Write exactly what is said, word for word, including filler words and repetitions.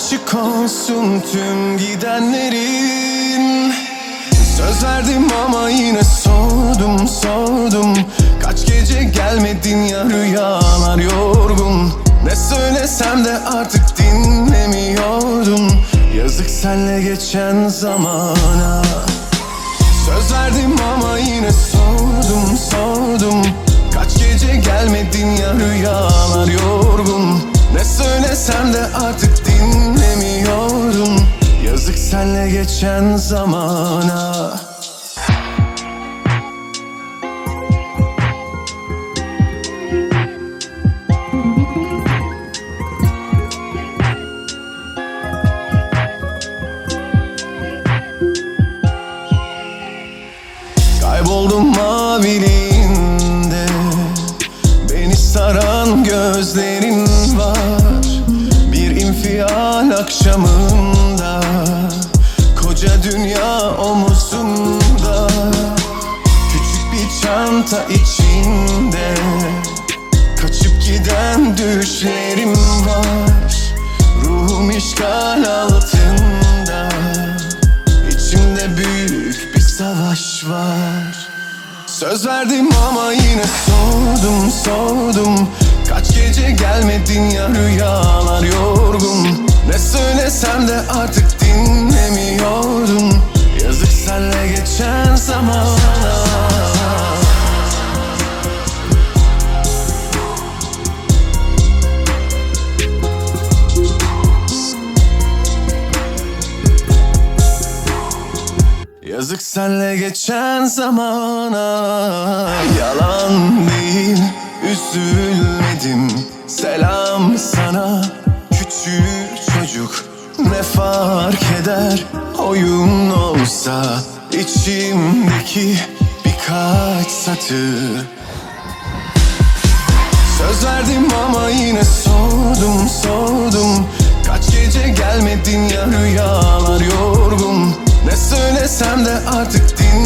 açık olsun tüm gidenlerin. Söz verdim ama yine sordum sordum. Kaç gece gelmedin ya, rüyalar yorgun. Ne söylesem de artık dinlemiyordum. Yazık senle geçen zamana. Söz verdim ama yine sordum sordum. Kaç gece gelmedin ya, rüyalar yorgun. Ne söylesem de artık dinlemiyordum. Yazık senle geçen zamana. Kayboldum maviliğinde, beni saran gözlerin var. Bir infial akşamında, koca dünya omuzumda. Küçük bir çanta içinde, kaçıp giden düşlerim var. Ruhum işgal altında, içimde büyük bir savaş var. Söz verdim ama yine sordum sordum. Kaç gece gelmedin ya, rüyalar yorgun. Ne söylesem de artık dinlemiyordum. Yazık senle geçen zamana. Yazık senle geçen zamana. Yalan değil, üzülmedim. Selam sana küçük çocuk. Ne fark eder oyun olsa içimdeki birkaç satır. Söz verdim ama yine sordum sordum. Kaç gece gelmedin ya, rüyalar yorgun. Ne söylesem de artık din